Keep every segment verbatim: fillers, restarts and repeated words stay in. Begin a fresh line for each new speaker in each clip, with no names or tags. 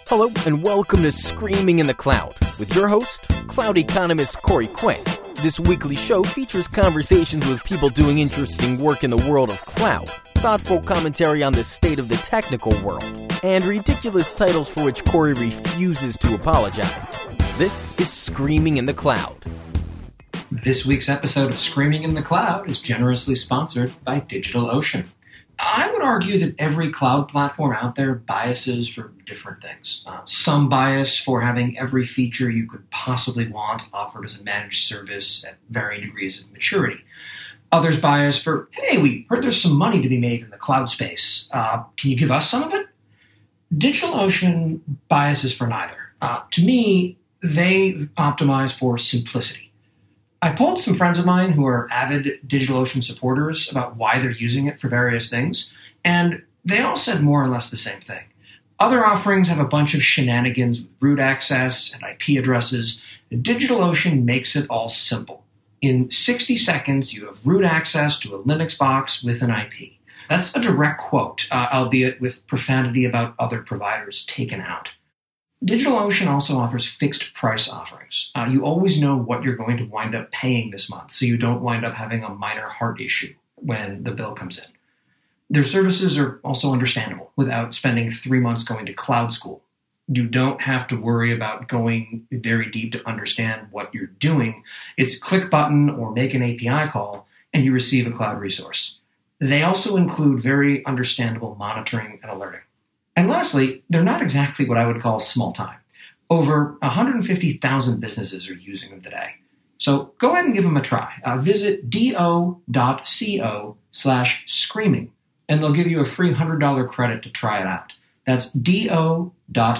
Hello, and welcome to Screaming in the Cloud with your host, cloud economist Corey Quinn. This weekly show features conversations with people doing interesting work in the world of cloud, thoughtful commentary on the state of the technical world, and ridiculous titles for which Corey refuses to apologize. This is Screaming in the Cloud.
This week's episode of Screaming in the Cloud is generously sponsored by DigitalOcean. I would argue that every cloud platform out there biases for different things. Uh, some bias for having every feature you could possibly want offered as a managed service at varying degrees of maturity. Others bias for, hey, we heard there's some money to be made in the cloud space. Uh, can you give us some of it? DigitalOcean biases for neither. Uh, to me, they optimize for simplicity. I polled some friends of mine who are avid DigitalOcean supporters about why they're using it for various things, and they all said more or less the same thing. Other offerings have a bunch of shenanigans with root access and I P addresses. DigitalOcean makes it all simple. In sixty seconds, you have root access to a Linux box with an I P. That's a direct quote, uh, albeit with profanity about other providers taken out. DigitalOcean also offers fixed price offerings. Uh, you always know what you're going to wind up paying this month, so you don't wind up having a minor heart issue when the bill comes in. Their services are also understandable without spending three months going to cloud school. You don't have to worry about going very deep to understand what you're doing. It's click button or make an A P I call, and you receive a cloud resource. They also include very understandable monitoring and alerting. And lastly, they're not exactly what I would call small time. Over one hundred fifty thousand businesses are using them today. So go ahead and give them a try. Uh, visit do.co slash screaming, and they'll give you a free one hundred dollars credit to try it out. That's do.co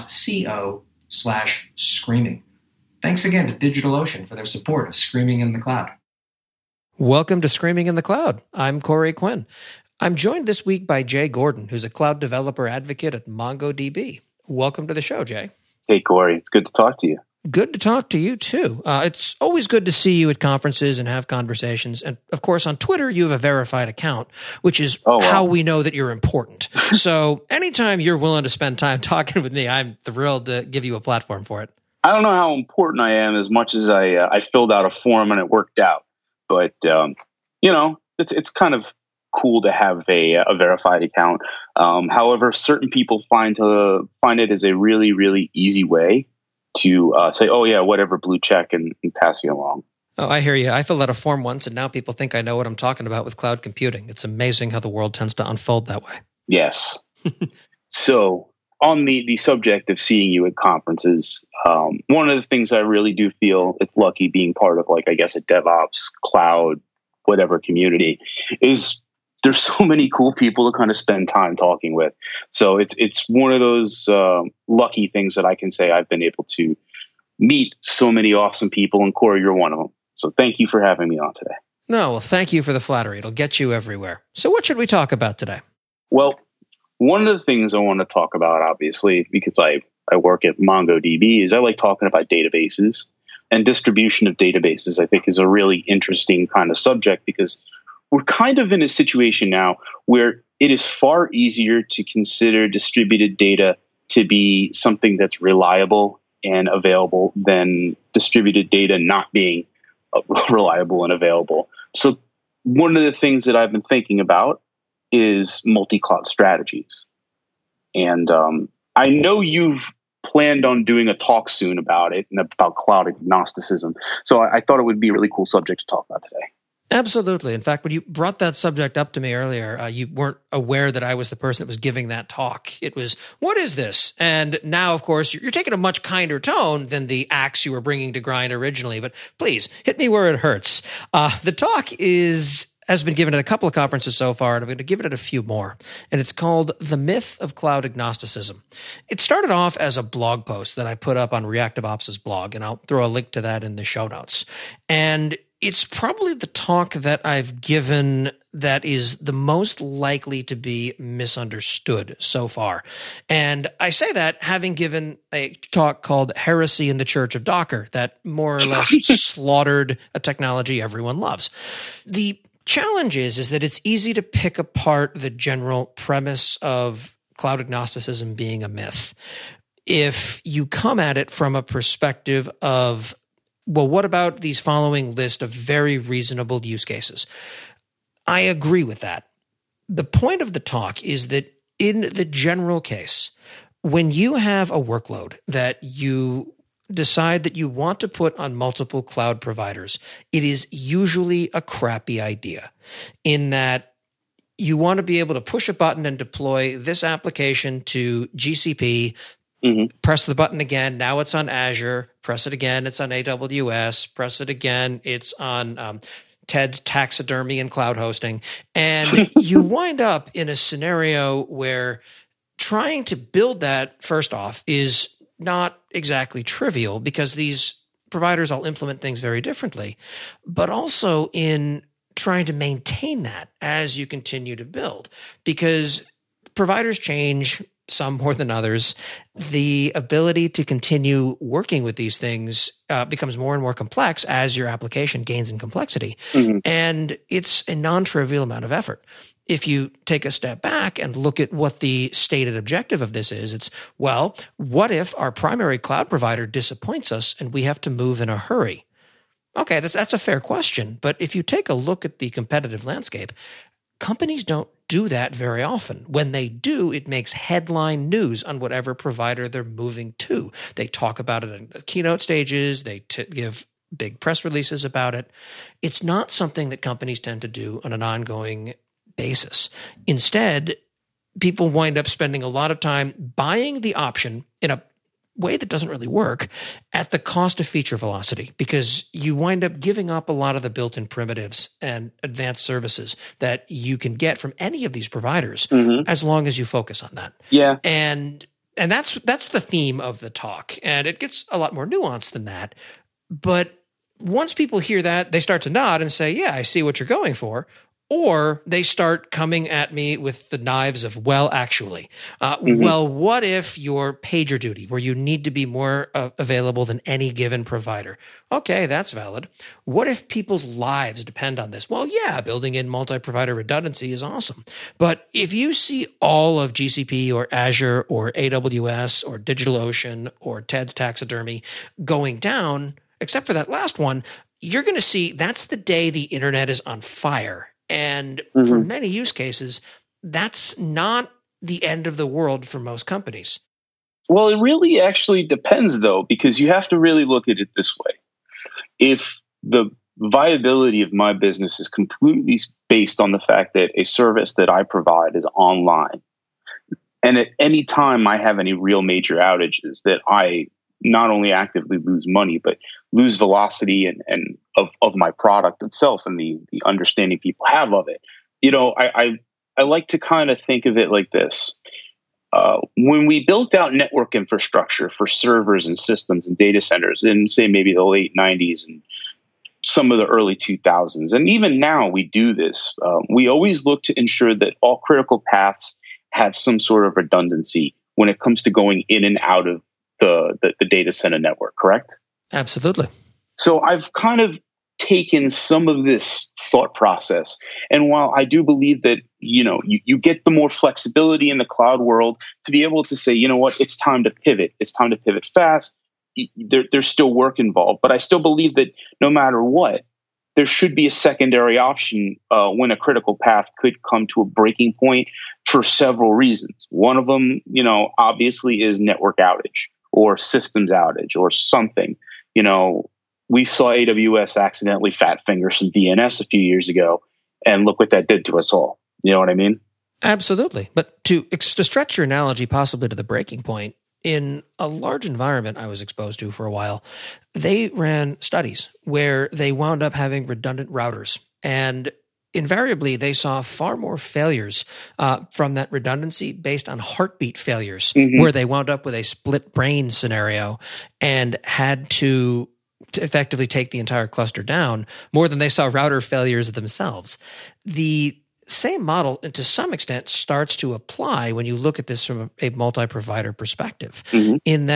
slash screaming. Thanks again to DigitalOcean for their support of Screaming in the Cloud.
Welcome to Screaming in the Cloud. I'm Corey Quinn. I'm joined this week by Jay Gordon, who's a cloud developer advocate at MongoDB. Welcome to the show, Jay.
Hey, Corey. It's good to talk to you.
Good to talk to you, too. Uh, it's always good to see you at conferences and have conversations. And, of course, on Twitter, you have a verified account, which is oh, wow. how we know that you're important. So anytime you're willing to spend time talking with me, I'm thrilled to give you a platform for it.
I don't know how important I am as much as I uh, I filled out a form and it worked out. But, um, you know, it's it's kind of cool to have a, a verified account. Um, however, certain people find to find it as a really, really easy way to uh, say, oh, yeah, whatever, blue check and, and pass you along.
Oh, I hear you. I filled out a form once, and now people think I know what I'm talking about with cloud computing. It's amazing how the world tends to unfold that way.
Yes. So on the, the subject of seeing you at conferences, um, one of the things I really do feel it's lucky being part of, like, I guess, a DevOps, cloud, whatever community is there's so many cool people to kind of spend time talking with. So it's it's one of those uh, lucky things that I can say I've been able to meet so many awesome people, and Corey, you're one of them. So thank you for having me on today.
No, well, thank you for the flattery. It'll get you everywhere. So what should we talk about today?
Well, one of the things I want to talk about, obviously, because I, I work at MongoDB, is I like talking about databases. And distribution of databases, I think, is a really interesting kind of subject because we're kind of in a situation now where it is far easier to consider distributed data to be something that's reliable and available than distributed data not being reliable and available. So one of the things that I've been thinking about is multi-cloud strategies. And um, I know you've planned on doing a talk soon about it and about cloud agnosticism. So I, I thought it would be a really cool subject to talk about today.
Absolutely. In fact, when you brought that subject up to me earlier, uh, you weren't aware that I was the person that was giving that talk. It was, what is this? And now, of course, you're, you're taking a much kinder tone than the axe you were bringing to grind originally. But please, hit me where it hurts. Uh, the talk is has been given at a couple of conferences so far, and I'm going to give it at a few more. And it's called The Myth of Cloud Agnosticism. It started off as a blog post that I put up on ReactiveOps' blog, and I'll throw a link to that in the show notes. And it's probably the talk that I've given that is the most likely to be misunderstood so far. And I say that having given a talk called Heresy in the Church of Docker that more or less slaughtered a technology everyone loves. The challenge is, is that it's easy to pick apart the general premise of cloud agnosticism being a myth. if you come at it from a perspective of, well, what about these following list of very reasonable use cases? I agree with that. The point of the talk is that in the general case, when you have a workload that you decide that you want to put on multiple cloud providers, it is usually a crappy idea in that you want to be able to push a button and deploy this application to G C P, mm-hmm. press the button again, now it's on Azure, press it again, it's on A W S, press it again, it's on um, Ted's taxidermy and cloud hosting. And you wind up in a scenario where trying to build that, first off, is not exactly trivial because these providers all implement things very differently, but also in trying to maintain that as you continue to build, because providers change, some more than others. The ability to continue working with these things uh, becomes more and more complex as your application gains in complexity. Mm-hmm. And it's a non-trivial amount of effort. If you take a step back and look at what the stated objective of this is, it's, well, what if our primary cloud provider disappoints us and we have to move in a hurry? Okay, that's, that's a fair question. But if you take a look at the competitive landscape, companies don't do that very often. When they do, it makes headline news on whatever provider they're moving to. They talk about it in the keynote stages. They t- give big press releases about it. It's not something that companies tend to do on an ongoing basis. Instead, people wind up spending a lot of time buying the option in a way that doesn't really work at the cost of feature velocity, because you wind up giving up a lot of the built-in primitives and advanced services that you can get from any of these providers, mm-hmm. as long as you focus on that.
Yeah.
And and that's that's the theme of the talk. And it gets a lot more nuanced than that. But once people hear that, they start to nod and say, yeah, I see what you're going for. Or they start coming at me with the knives of, well, actually, uh, mm-hmm. well, what if your PagerDuty, where you need to be more uh, available than any given provider? Okay, that's valid. What if people's lives depend on this? Well, yeah, building in multi-provider redundancy is awesome. But if you see all of G C P or Azure or A W S or DigitalOcean or Ted's taxidermy going down, except for that last one, you're going to see that's the day the internet is on fire. And mm-hmm. for many use cases, that's not the end of the world for most companies.
Well, it really actually depends, though, because you have to really look at it this way. If the viability of my business is completely based on the fact that a service that I provide is online, and at any time I have any real major outages, that I not only actively lose money, but lose velocity and, and of, of my product itself and the, the understanding people have of it. You know, I, I, I like to kind of think of it like this. Uh, when we built out network infrastructure for servers and systems and data centers in, say, maybe the late nineties and some of the early two thousands, and even now we do this, uh, we always look to ensure that all critical paths have some sort of redundancy when it comes to going in and out of The, the the data center network, correct?
Absolutely.
So I've kind of taken some of this thought process, and while I do believe that, you know, you, you get the more flexibility in the cloud world to be able to say, you know what, it's time to pivot. It's time to pivot fast. There, there's still work involved, but I still believe that no matter what, there should be a secondary option uh, when a critical path could come to a breaking point for several reasons. One of them, you know, obviously is network outage, or systems outage, or something. You know, we saw A W S accidentally fat finger some D N S a few years ago, and look what that did to us all. You know what I mean?
Absolutely. But to, to stretch your analogy possibly to the breaking point, in a large environment I was exposed to for a while, they ran studies where they wound up having redundant routers, and invariably, they saw far more failures uh, from that redundancy based on heartbeat failures, mm-hmm. where they wound up with a split brain scenario and had to, to effectively take the entire cluster down, more than they saw router failures themselves. The same model, to some extent, starts to apply when you look at this from a, a multi-provider perspective, mm-hmm. in that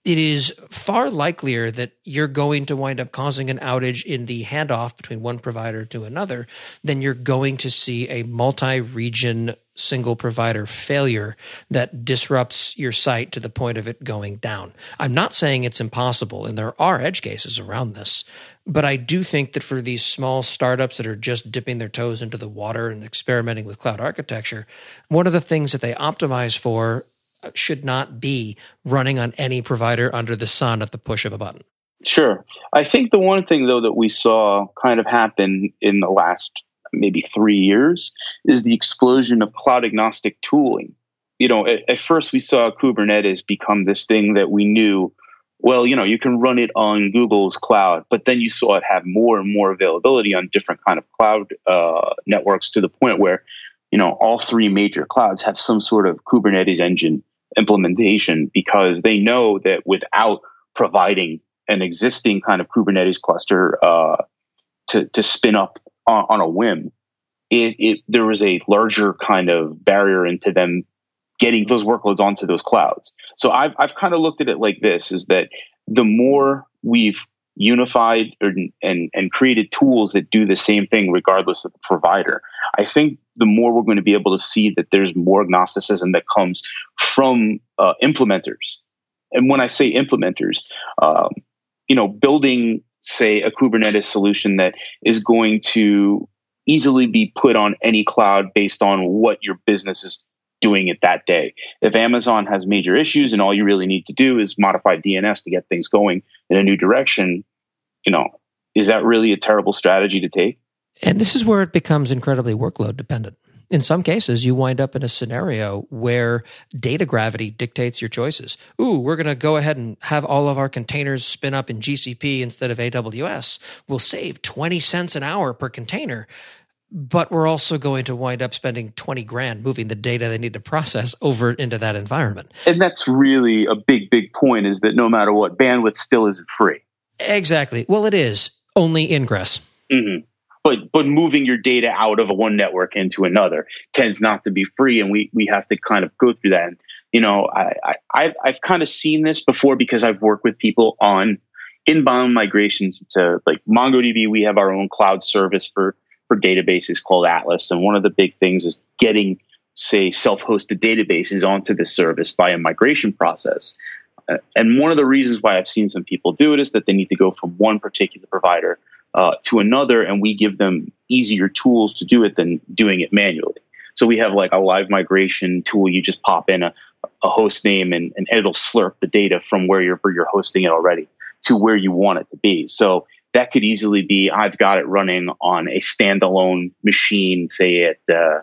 it is far likelier that you're going to wind up causing an outage in the handoff between one provider to another than you're going to see a multi-region single provider failure that disrupts your site to the point of it going down. I'm not saying it's impossible, and there are edge cases around this, but I do think that for these small startups that are just dipping their toes into the water and experimenting with cloud architecture, one of the things that they optimize for should not be running on any provider under the sun at the push of a button.
Sure. I think the one thing, though, that we saw kind of happen in the last maybe three years is the explosion of cloud agnostic tooling. You know, at, at first we saw Kubernetes become this thing that we knew, well, you know, you can run it on Google's cloud, but then you saw it have more and more availability on different kind of cloud uh, networks to the point where, you know, all three major clouds have some sort of Kubernetes engine implementation, because they know that without providing an existing kind of Kubernetes cluster uh, to, to spin up on, on a whim, it, it there was a larger kind of barrier into them getting those workloads onto those clouds. So I've I've kind of looked at it like this: is that the more we've unified or, and and created tools that do the same thing regardless of the provider, I think the more we're going to be able to see that there's more agnosticism that comes from uh, implementers. And when I say implementers, um, you know, building, say, a Kubernetes solution that is going to easily be put on any cloud based on what your business is doing it that day. If Amazon has major issues and all you really need to do is modify D N S to get things going in a new direction, you know, is that really a terrible strategy to take?
And this is where it becomes incredibly workload dependent. In some cases, you wind up in a scenario where data gravity dictates your choices. Ooh, we're going to go ahead and have all of our containers spin up in G C P instead of A W S. We'll save twenty cents an hour per container, but we're also going to wind up spending twenty grand moving the data they need to process over into that environment.
And that's really a big, big point, is that no matter what, bandwidth still isn't free.
Exactly. Well, it is. Only ingress.
Mm-hmm. But but moving your data out of one network into another tends not to be free, and we we have to kind of go through that. And, you know, I, I I've kind of seen this before because I've worked with people on inbound migrations to, like, MongoDB. We have our own cloud service for for databases called Atlas, and one of the big things is getting, say, self-hosted databases onto this service by a migration process. Uh, and one of the reasons why I've seen some people do it is that they need to go from one particular provider uh, to another, and we give them easier tools to do it than doing it manually. So we have like a live migration tool. You just pop in a, a host name, and, and it'll slurp the data from where you're, where you're hosting it already to where you want it to be. So that could easily be, I've got it running on a standalone machine, say at, uh,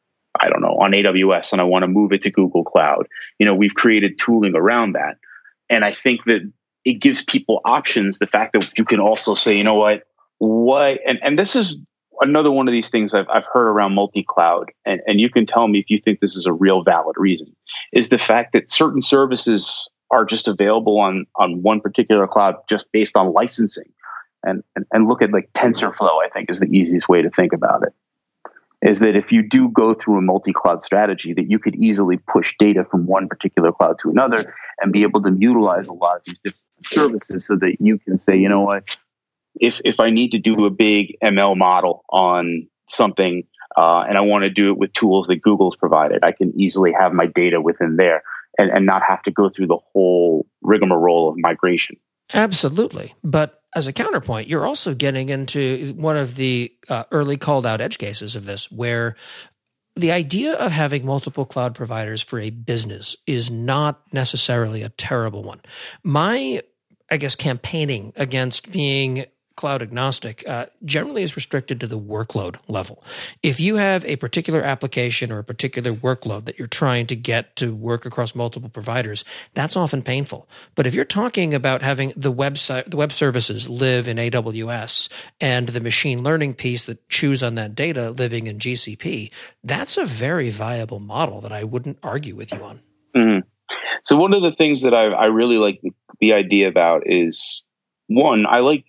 I don't know, on A W S, and I want to move it to Google Cloud. You know, we've created tooling around that. And I think that it gives people options. The fact that you can also say, you know what, what, and, and this is another one of these things I've, I've heard around multi-cloud, and, and you can tell me if you think this is a real valid reason, is the fact that certain services are just available on, on one particular cloud just based on licensing. And, and, and look at like TensorFlow, I think, is the easiest way to think about it. Is that if you do go through a multi-cloud strategy, that you could easily push data from one particular cloud to another and be able to utilize a lot of these different services, so that you can say, you know what, if if I need to do a big M L model on something uh, and I want to do it with tools that Google's provided, I can easily have my data within there and, and not have to go through the whole rigmarole of migration.
Absolutely. But as a counterpoint, you're also getting into one of the uh, early called out edge cases of this, where the idea of having multiple cloud providers for a business is not necessarily a terrible one. My, I guess, campaigning against being cloud agnostic uh, generally is restricted to the workload level. If you have a particular application or a particular workload that you're trying to get to work across multiple providers, that's often painful. But if you're talking about having the website, the web services live in A W S and the machine learning piece that chews on that data living in G C P, that's a very viable model that I wouldn't argue with you on.
Mm-hmm. So one of the things that I, I really like the, the idea about is, one, I like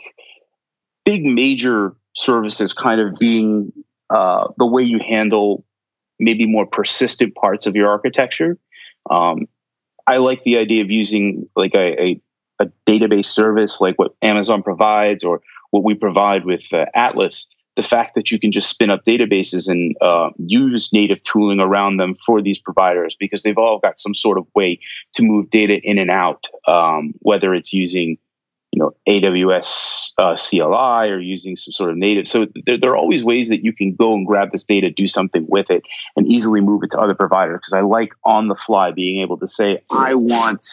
big major services kind of being uh, the way you handle maybe more persistent parts of your architecture. Um, I like the idea of using like a, a a database service like what Amazon provides or what we provide with uh, Atlas, the fact that you can just spin up databases and uh, use native tooling around them for these providers, because they've all got some sort of way to move data in and out, um, whether it's using, you know, A W S uh, C L I or using some sort of native. So there, there are always ways that you can go and grab this data, do something with it, and easily move it to other providers. Because I like on the fly being able to say, I want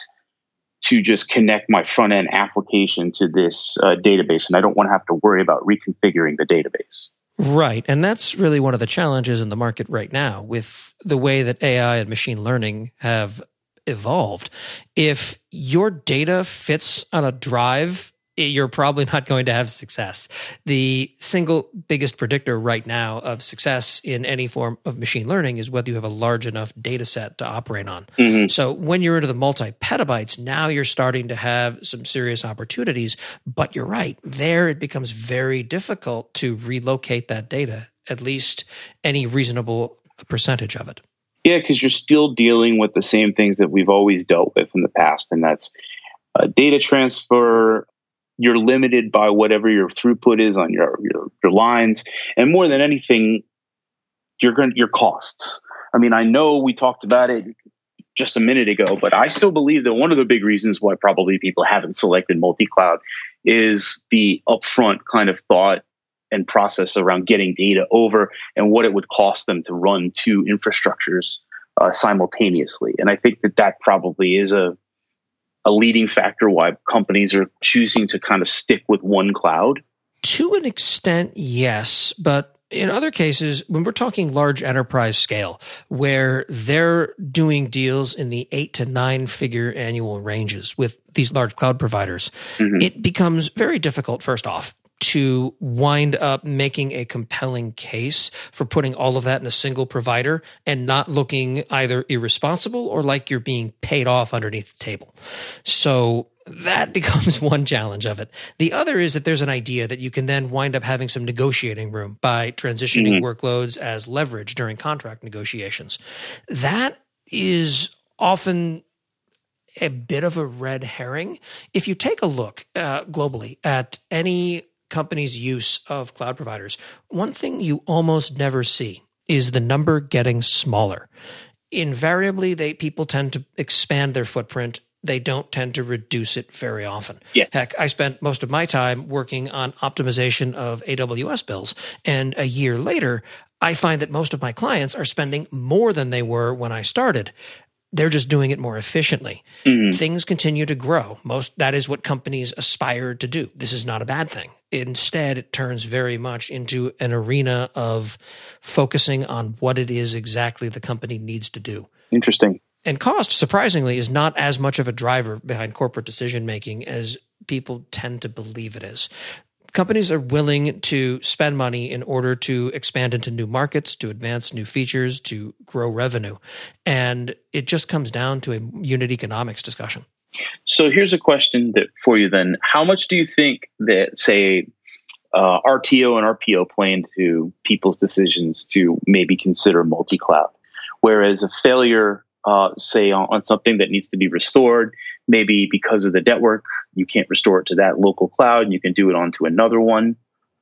to just connect my front end application to this uh, database, and I don't want to have to worry about reconfiguring the database.
Right. And that's really one of the challenges in the market right now with the way that A I and machine learning have evolved. If your data fits on a drive, you're probably not going to have success. The single biggest predictor right now of success in any form of machine learning is whether you have a large enough data set to operate on. Mm-hmm. So when you're into the multi-petabytes, now you're starting to have some serious opportunities. But you're right, there it becomes very difficult to relocate that data, at least any reasonable percentage of it.
Yeah, because you're still dealing with the same things that we've always dealt with in the past, and that's uh, data transfer. You're limited by whatever your throughput is on your your, your lines, and more than anything, you're going your costs. I mean, I know we talked about it just a minute ago, but I still believe that one of the big reasons why probably people haven't selected multi-cloud is the upfront kind of thought and process around getting data over and what it would cost them to run two infrastructures uh, simultaneously. And I think that that probably is a a leading factor why companies are choosing to kind of stick with one cloud?
To an extent, yes. But in other cases, when we're talking large enterprise scale, where they're doing deals in the eight to nine figure annual ranges with these large cloud providers, mm-hmm. it becomes very difficult, first off, to wind up making a compelling case for putting all of that in a single provider and not looking either irresponsible or like you're being paid off underneath the table. So that becomes one challenge of it. The other is that there's an idea that you can then wind up having some negotiating room by transitioning mm-hmm. workloads as leverage during contract negotiations. That is often a bit of a red herring. If you take a look uh, globally at any companies' use of cloud providers, one thing you almost never see is the number getting smaller. Invariably, they people tend to expand their footprint. They don't tend to reduce it very often.
Yeah.
Heck, I spent most of my time working on optimization of A W S bills, and a year later, I find that most of my clients are spending more than they were when I started. They're just doing it more efficiently. Mm-hmm. Things continue to grow. Most that is what companies aspire to do. This is not a bad thing. Instead, it turns very much into an arena of focusing on what it is exactly the company needs to do.
Interesting.
And cost, surprisingly, is not as much of a driver behind corporate decision-making as people tend to believe it is. Companies are willing to spend money in order to expand into new markets, to advance new features, to grow revenue. And it just comes down to a unit economics discussion.
So here's a question that for you then. How much do you think that, say, uh, R T O and R P O play into people's decisions to maybe consider multi-cloud? Whereas a failure, uh, say, on, on something that needs to be restored, maybe because of the network, you can't restore it to that local cloud. You can do it onto another one.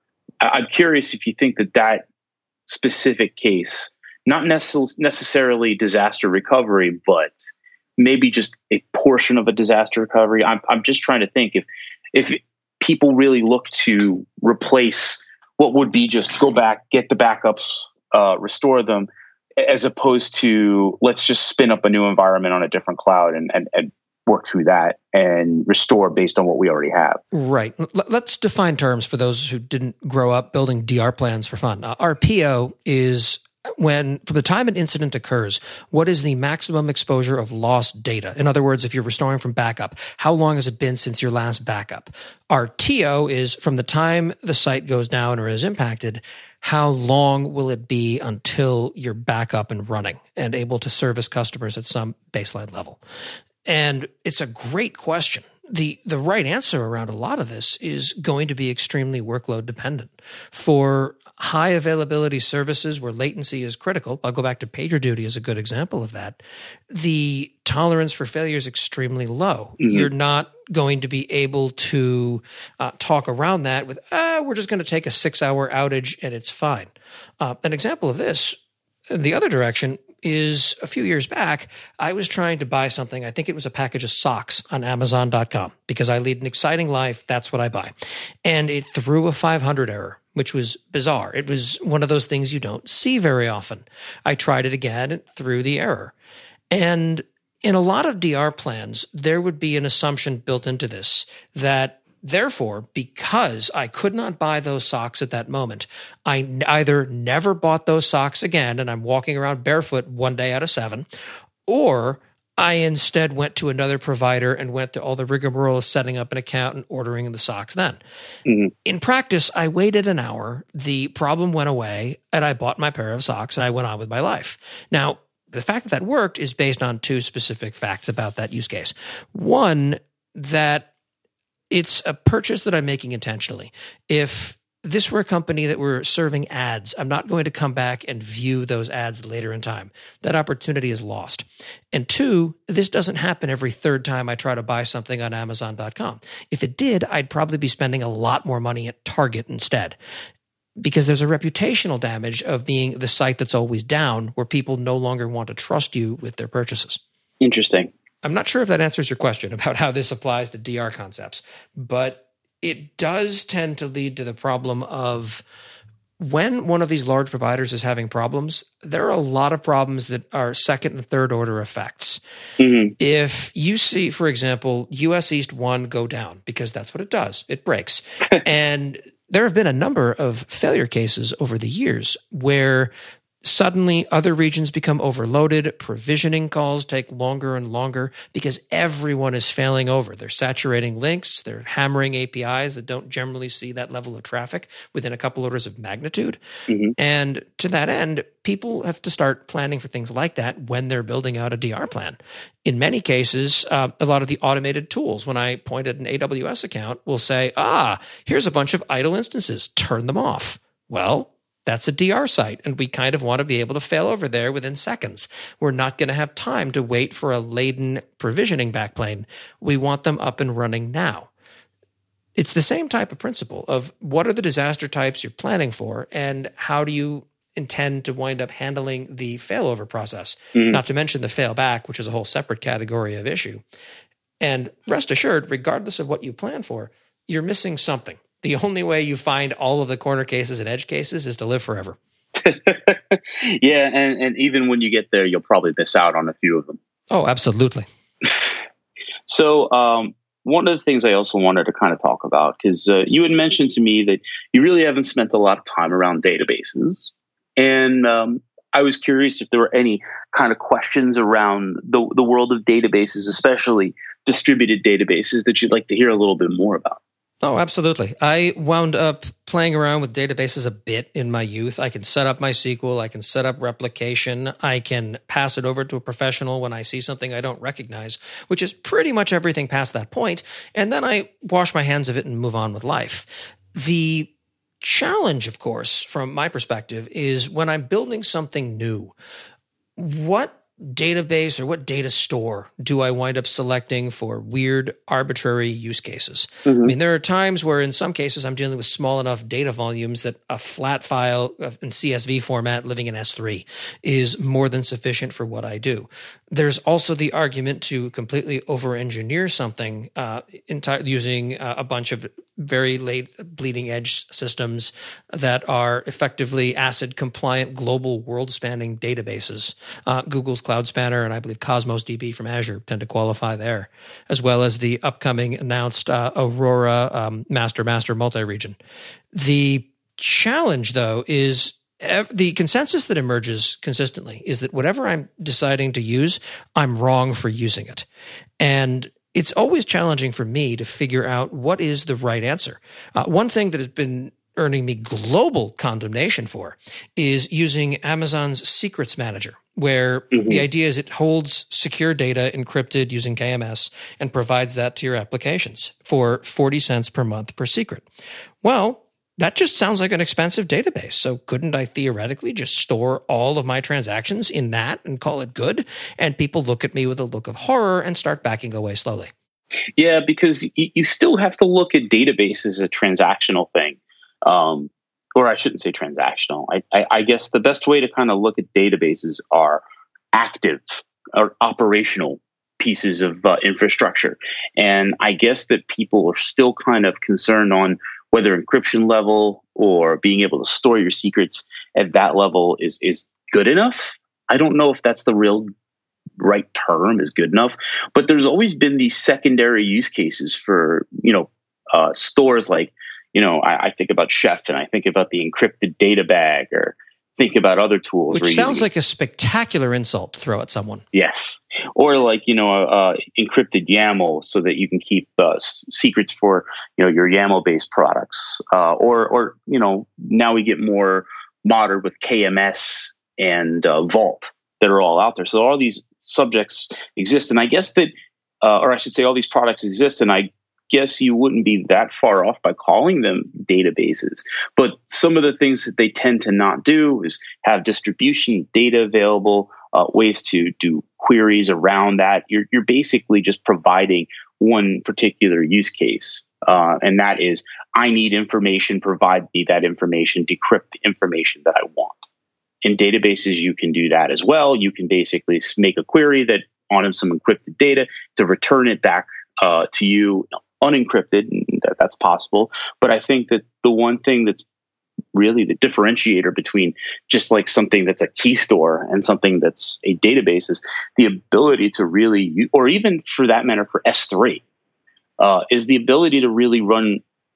I'm curious if you think that that specific case, not necess- necessarily disaster recovery, but maybe just a portion of a disaster recovery. I'm, I'm just trying to think if if people really look to replace what would be just go back, get the backups, uh, restore them, as opposed to let's just spin up a new environment on a different cloud and, and, and work through that and restore based on what we already have.
Right. Let's define terms for those who didn't grow up building D R plans for fun. Uh, R P O is when, from the time an incident occurs, what is the maximum exposure of lost data? In other words, if you're restoring from backup, how long has it been since your last backup? R T O is from the time the site goes down or is impacted, how long will it be until you're back up and running and able to service customers at some baseline level? And it's a great question. the the right answer around a lot of this is going to be extremely workload dependent. For high availability services where latency is critical, I'll go back to PagerDuty as a good example of that, the tolerance for failure is extremely low. Mm-hmm. You're not going to be able to uh, talk around that with, ah, we're just going to take a six-hour outage and it's fine. Uh, an example of this, in the other direction, is a few years back, I was trying to buy something. I think it was a package of socks on Amazon dot com because I lead an exciting life. That's what I buy. And it threw a five hundred error, which was bizarre. It was one of those things you don't see very often. I tried it again and threw the error. And in a lot of D R plans, there would be an assumption built into this that therefore, because I could not buy those socks at that moment, I either never bought those socks again and I'm walking around barefoot one day out of seven, or I instead went to another provider and went through all the rigmarole of setting up an account and ordering the socks then. Mm-hmm. In practice, I waited an hour, the problem went away, and I bought my pair of socks and I went on with my life. Now, the fact that that worked is based on two specific facts about that use case. One, that it's a purchase that I'm making intentionally. If this were a company that were serving ads, I'm not going to come back and view those ads later in time. That opportunity is lost. And two, this doesn't happen every third time I try to buy something on Amazon dot com. If it did, I'd probably be spending a lot more money at Target instead, because there's a reputational damage of being the site that's always down where people no longer want to trust you with their purchases.
Interesting.
I'm not sure if that answers your question about how this applies to D R concepts, but it does tend to lead to the problem of when one of these large providers is having problems, there are a lot of problems that are second and third order effects. Mm-hmm. If you see, for example, U S East one go down, because that's what it does, it breaks. And there have been a number of failure cases over the years where suddenly other regions become overloaded, provisioning calls take longer and longer because everyone is failing over. They're saturating links, they're hammering A P Is that don't generally see that level of traffic within a couple orders of magnitude. Mm-hmm. And to that end, people have to start planning for things like that when they're building out a D R plan. In many cases, uh, a lot of the automated tools, when I point at an A W S account, will say, ah, here's a bunch of idle instances, turn them off. Well, that's a D R site, and we kind of want to be able to fail over there within seconds. We're not going to have time to wait for a laden provisioning backplane. We want them up and running now. It's the same type of principle of what are the disaster types you're planning for, and how do you intend to wind up handling the failover process, mm-hmm. not to mention the failback, which is a whole separate category of issue. And rest assured, regardless of what you plan for, you're missing something. The only way you find all of the corner cases and edge cases is to live forever.
Yeah, and, and even when you get there, you'll probably miss out on a few of them.
Oh, absolutely.
So um, one of the things I also wanted to kind of talk about, because uh, you had mentioned to me that you really haven't spent a lot of time around databases. And um, I was curious if there were any kind of questions around the, the world of databases, especially distributed databases, that you'd like to hear a little bit more about.
Oh, absolutely. I wound up playing around with databases a bit in my youth. I can set up my S Q L. I can set up replication. I can pass it over to a professional when I see something I don't recognize, which is pretty much everything past that point. And then I wash my hands of it and move on with life. The challenge, of course, from my perspective, is when I'm building something new, what database or what data store do I wind up selecting for weird, arbitrary use cases? Mm-hmm. I mean, there are times where in some cases I'm dealing with small enough data volumes that a flat file in C S V format living in S three is more than sufficient for what I do. There's also the argument to completely over-engineer something uh, enti- using uh, a bunch of very late bleeding edge systems that are effectively ACID compliant global world spanning databases. Uh, Google's Cloud Spanner and I believe Cosmos D B from Azure tend to qualify there, as well as the upcoming announced uh, Aurora um, master master multi-region. The challenge though is ev- the consensus that emerges consistently is that whatever I'm deciding to use, I'm wrong for using it. And it's always challenging for me to figure out what is the right answer. Uh, one thing that has been earning me global condemnation for is using Amazon's Secrets Manager, where mm-hmm. the idea is it holds secure data encrypted using K M S and provides that to your applications for forty cents per month per secret. Well, that just sounds like an expensive database. So couldn't I theoretically just store all of my transactions in that and call it good? And people look at me with a look of horror and start backing away slowly.
Yeah, because you, you still have to look at database as a transactional thing. Um, or I shouldn't say transactional. I, I, I guess the best way to kind of look at databases are active or operational pieces of uh, infrastructure. And I guess that people are still kind of concerned on whether encryption level or being able to store your secrets at that level is, is good enough. I don't know if that's the real right term, is good enough, but there's always been these secondary use cases for, you know, uh, stores like, you know, I, I think about Chef and I think about the encrypted data bag, or think about other tools.
Which sounds like a spectacular insult to throw at someone.
Yes. Or like, you know, uh, encrypted YAML so that you can keep uh, s- secrets for, you know, your YAML-based products. Uh, or, or, you know, now we get more modern with K M S and uh, Vault that are all out there. So all these subjects exist. And I guess that, uh, or I should say all these products exist, and I guess you wouldn't be that far off by calling them databases. But some of the things that they tend to not do is have distribution data available, uh, ways to do queries around that. You're, you're basically just providing one particular use case. Uh, and that is, I need information, provide me that information, decrypt the information that I want. In databases, you can do that as well. You can basically make a query that on some encrypted data to return it back uh, to you unencrypted, and that, that's possible. But I think that the one thing that's really the differentiator between just like something that's a key store and something that's a database is the ability to really, or even for that matter for S three, uh, is the ability to really run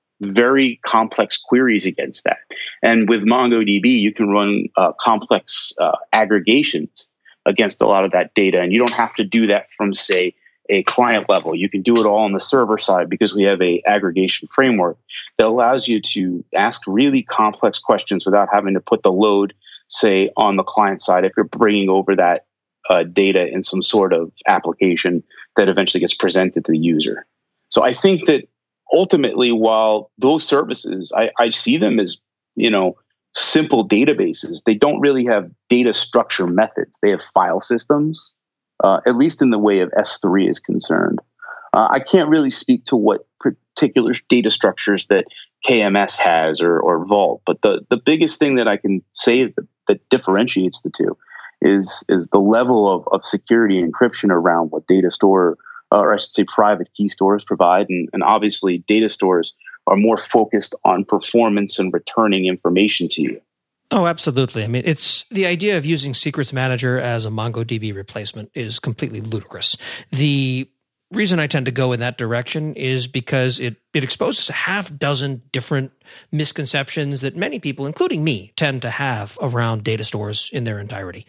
very complex queries against that. And with MongoDB, you can run uh, complex uh, aggregations against a lot of that data. And you don't have to do that from, say, a client level. You can do it all on the server side because we have a aggregation framework that allows you to ask really complex questions without having to put the load, say, on the client side if you're bringing over that uh, data in some sort of application that eventually gets presented to the user. So I think that ultimately, while those services, I, I see them as, you know, simple databases, they don't really have data structure methods. They have file systems. Uh, at least in the way of S three is concerned. Uh, I can't really speak to what particular data structures that K M S has or, or Vault, but the, the biggest thing that I can say that, that differentiates the two is, is the level of, of security and encryption around what data store, uh, or I should say private key stores provide. And, and obviously data stores are more focused on performance and returning information to you.
Oh, absolutely. I mean, it's the idea of using Secrets Manager as a MongoDB replacement is completely ludicrous. The reason I tend to go in that direction is because it, it exposes a half dozen different misconceptions that many people, including me, tend to have around data stores in their entirety.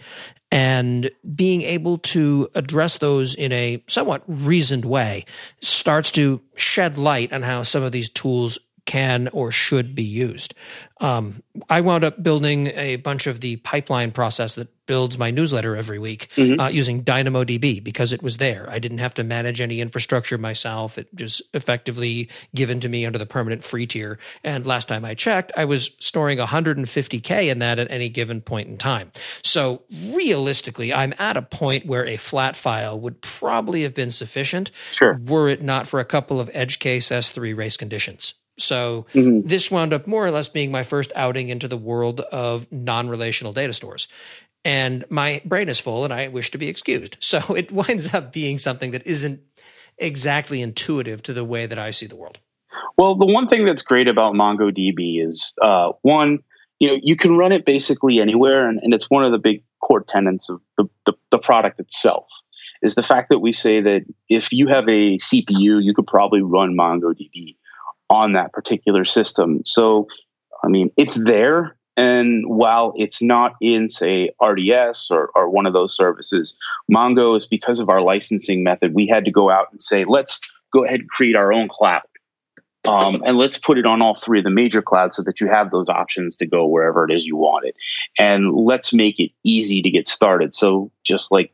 And being able to address those in a somewhat reasoned way starts to shed light on how some of these tools can or should be used. Um, I wound up building a bunch of the pipeline process that builds my newsletter every week mm-hmm. uh, using DynamoDB because it was there. I didn't have to manage any infrastructure myself. It just effectively given to me under the permanent free tier. And last time I checked, I was storing one hundred fifty K in that at any given point in time. So realistically, I'm at a point where a flat file would probably have been sufficient
sure.
were it not for a couple of edge case S three race conditions. So mm-hmm. this wound up more or less being my first outing into the world of non-relational data stores. And my brain is full and I wish to be excused. So it winds up being something that isn't exactly intuitive to the way that I see the world.
Well, the one thing that's great about MongoDB is, uh, one, you know, you can run it basically anywhere. And, and it's one of the big core tenets of the, the, the product itself is the fact that we say that if you have a C P U, you could probably run MongoDB on that particular system. So, I mean, it's there. And while it's not in, say, R D S or, or one of those services, Mongo is because of our licensing method, we had to go out and say, let's go ahead and create our own cloud. Um, and let's put it on all three of the major clouds so that you have those options to go wherever it is you want it. And let's make it easy to get started. So just like,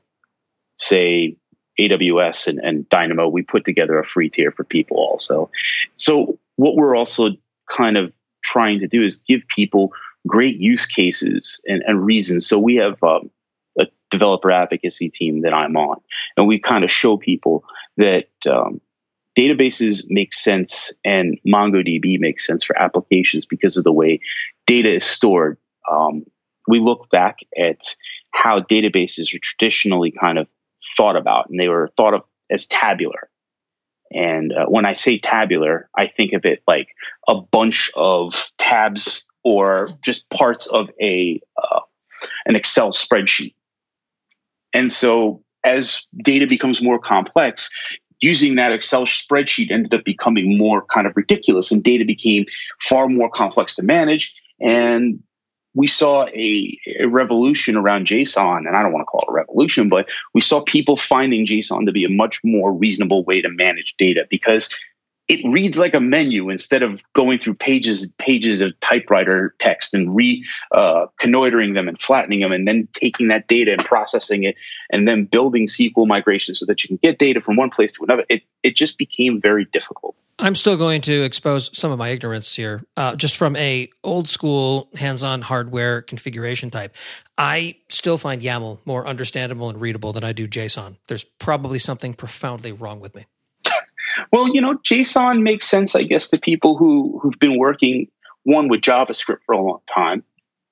say, A W S and, and Dynamo, we put together a free tier for people also. So what we're also kind of trying to do is give people great use cases and, and reasons. So we have um, a developer advocacy team that I'm on, and we kind of show people that um, databases make sense and MongoDB makes sense for applications because of the way data is stored. Um, we look back at how databases are traditionally kind of thought about, and they were thought of as tabular. And uh, when I say tabular, I think of it like a bunch of tabs or just parts of a uh, an Excel spreadsheet. And so as data becomes more complex, using that Excel spreadsheet ended up becoming more kind of ridiculous, and data became far more complex to manage. And we saw a, a revolution around JSON, and I don't want to call it a revolution, but we saw people finding JSON to be a much more reasonable way to manage data because it reads like a menu instead of going through pages and pages of typewriter text and re uh, connoitering them and flattening them and then taking that data and processing it and then building S Q L migration so that you can get data from one place to another. It, it just became very difficult.
I'm still going to expose some of my ignorance here, uh, just from a old school hands-on hardware configuration type. I still find YAML more understandable and readable than I do JSON. There's probably something profoundly wrong with me.
Well, you know, JSON makes sense, I guess, to people who, who've been working, one, with JavaScript for a long time.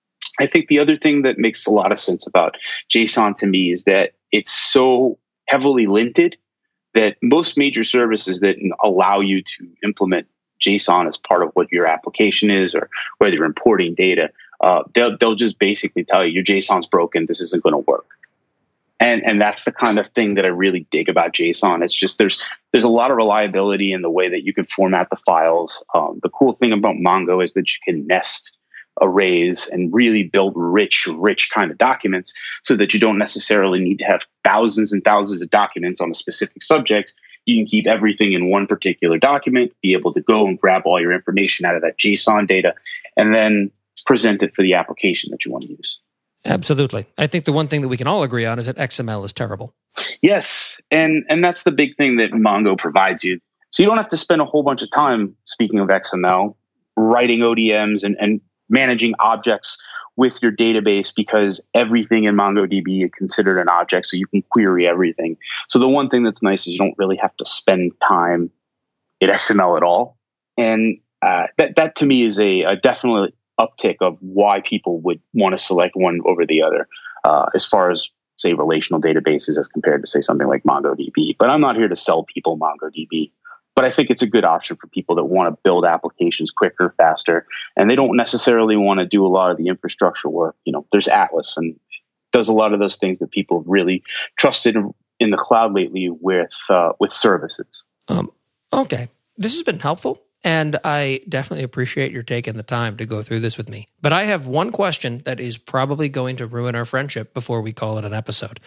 I think the other thing that makes a lot of sense about JSON to me is that it's so heavily linted that most major services that allow you to implement JSON as part of what your application is or whether you're importing data, uh, they'll, they'll just basically tell you your JSON's broken, this isn't going to work. And and that's the kind of thing that I really dig about JSON. It's just there's there's a lot of reliability in the way that you can format the files. Um, the cool thing about Mongo is that you can nest arrays and really build rich, rich kind of documents so that you don't necessarily need to have thousands and thousands of documents on a specific subject. You can keep everything in one particular document, be able to go and grab all your information out of that JSON data, and then present it for the application that you want to use.
Absolutely. I think the one thing that we can all agree on is that X M L is terrible.
Yes, and and that's the big thing that Mongo provides you. So you don't have to spend a whole bunch of time, speaking of X M L, writing O D Ms and, and managing objects with your database because everything in MongoDB is considered an object, so you can query everything. So the one thing that's nice is you don't really have to spend time in X M L at all. And uh, that, that to me is a, a definitely uptick of why people would want to select one over the other, uh, as far as, say, relational databases as compared to, say, something like MongoDB. But I'm not here to sell people MongoDB. But I think it's a good option for people that want to build applications quicker, faster, and they don't necessarily want to do a lot of the infrastructure work. You know, there's Atlas and does a lot of those things that people have really trusted in the cloud lately with uh, with services.
Um, okay, this has been helpful. And I definitely appreciate your taking the time to go through this with me. But I have one question that is probably going to ruin our friendship before we call it an episode.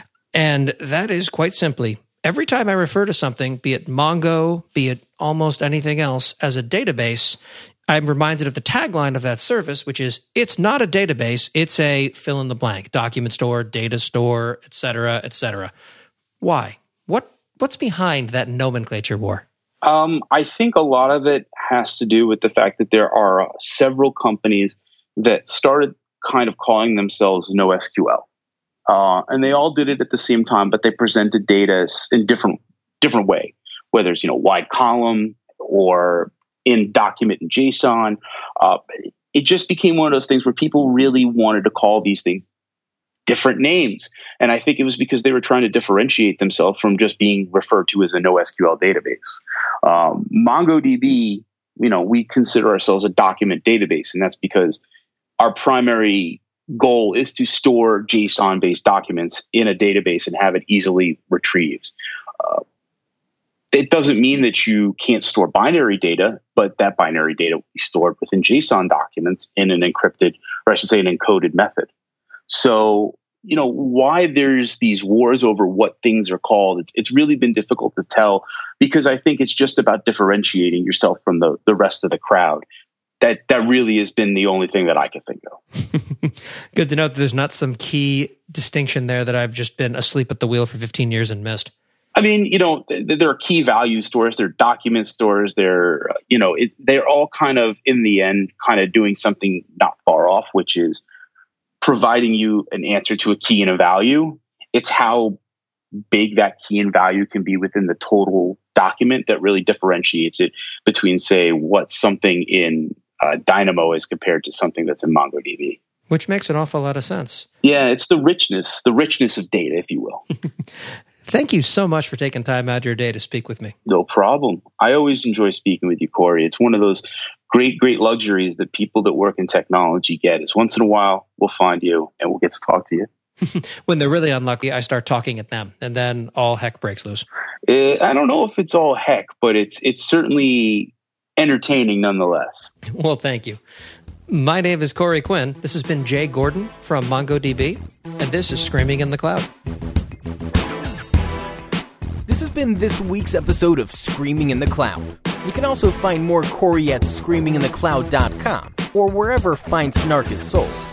And that is quite simply, every time I refer to something, be it Mongo, be it almost anything else, as a database, I'm reminded of the tagline of that service, which is, it's not a database, it's a fill in the blank, document store, data store, et cetera, et cetera. Why? What What's behind that nomenclature war?
Um, I think a lot of it has to do with the fact that there are uh, several companies that started kind of calling themselves NoSQL. Uh, and they all did it at the same time, but they presented data in different different way, whether it's, you know, wide column or in document and JSON. Uh, it just became one of those things where people really wanted to call these things different names. And I think it was because they were trying to differentiate themselves from just being referred to as a NoSQL database. Um, MongoDB, you know, we consider ourselves a document database, and that's because our primary goal is to store JSON-based documents in a database and have it easily retrieved. Uh, it doesn't mean that you can't store binary data, but that binary data will be stored within JSON documents in an encrypted, or I should say an encoded method. So you know, why there's these wars over what things are called. It's it's really been difficult to tell, because I think it's just about differentiating yourself from the, the rest of the crowd. That that really has been the only thing that I can think of.
Good to know that there's not some key distinction there that I've just been asleep at the wheel for fifteen years and missed.
I mean, you know, th- there are key value stores, there are document stores, they're, you know, it, they're all kind of, in the end, kind of doing something not far off, which is providing you an answer to a key and a value. It's how big that key and value can be within the total document that really differentiates it between, say, what something in uh, Dynamo is compared to something that's in MongoDB.
Which makes an awful lot of sense.
Yeah, it's the richness, the richness of data, if you will.
Thank you so much for taking time out of your day to speak with me.
No problem. I always enjoy speaking with you, Corey. It's one of those great, great luxuries that people that work in technology get. Is once in a while, we'll find you and we'll get to talk to you.
When they're really unlucky, I start talking at them, and then all heck breaks loose.
Uh, I don't know if it's all heck, but it's it's certainly entertaining nonetheless.
Well, thank you. My name is Corey Quinn. This has been Jay Gordon from MongoDB, and this is Screaming in the Cloud.
This has been this week's episode of Screaming in the Cloud. You can also find more Corey at screaming in the cloud dot com or wherever fine snark is sold.